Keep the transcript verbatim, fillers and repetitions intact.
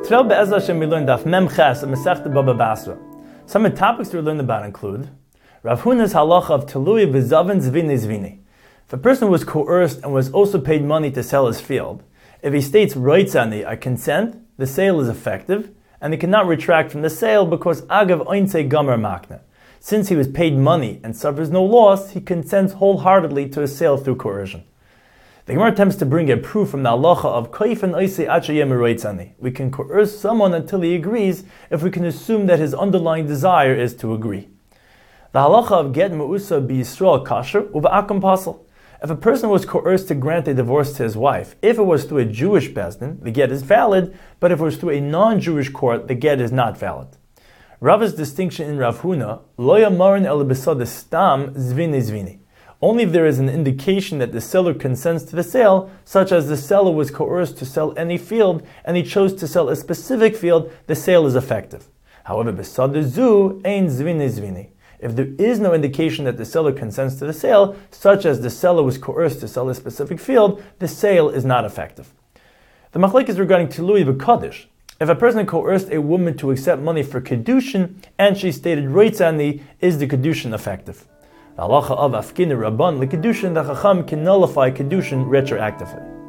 Today, Be'ezras Hashem, we learned Daf Mem Ches of Masechta Baba Basra. Some of the topics we learned about include Rav Huna's halacha of Telui v'Zaven Zvini Zvini. If a person was coerced and was also paid money to sell his field, if he states Roitzani, I consent, the sale is effective, and he cannot retract from the sale because Agav Oinse Gomer Makna. Since he was paid money and suffers no loss, he consents wholeheartedly to a sale through coercion. The Gemara attempts to bring a proof from the halacha of Koifen Oise Achayem Roitzani. We can coerce someone until he agrees if we can assume that his underlying desire is to agree. The halacha of Get Me'usa B'Yisrael Kasher Uva'akam Pasal. If a person was coerced to grant a divorce to his wife, if it was through a Jewish bezdin, the get is valid, but if it was through a non-Jewish court, the get is not valid. Rava's distinction in Rav Huna, Lo Yamarin El B'Sod Stam Zvini Zvini. Only if there is an indication that the seller consents to the sale, such as the seller was coerced to sell any field and he chose to sell a specific field, the sale is effective. However, B'Sod Zu Ein Zvini Zvini. If there is no indication that the seller consents to the sale, such as the seller was coerced to sell a specific field, the sale is not effective. The machlek is regarding Tilui B'Kadish. If a person coerced a woman to accept money for Kedushin and she stated Roitzani, is the Kedushin effective? The halacha of Afkin Rabban, the Kedushin, the Chacham can nullify Kedushin retroactively.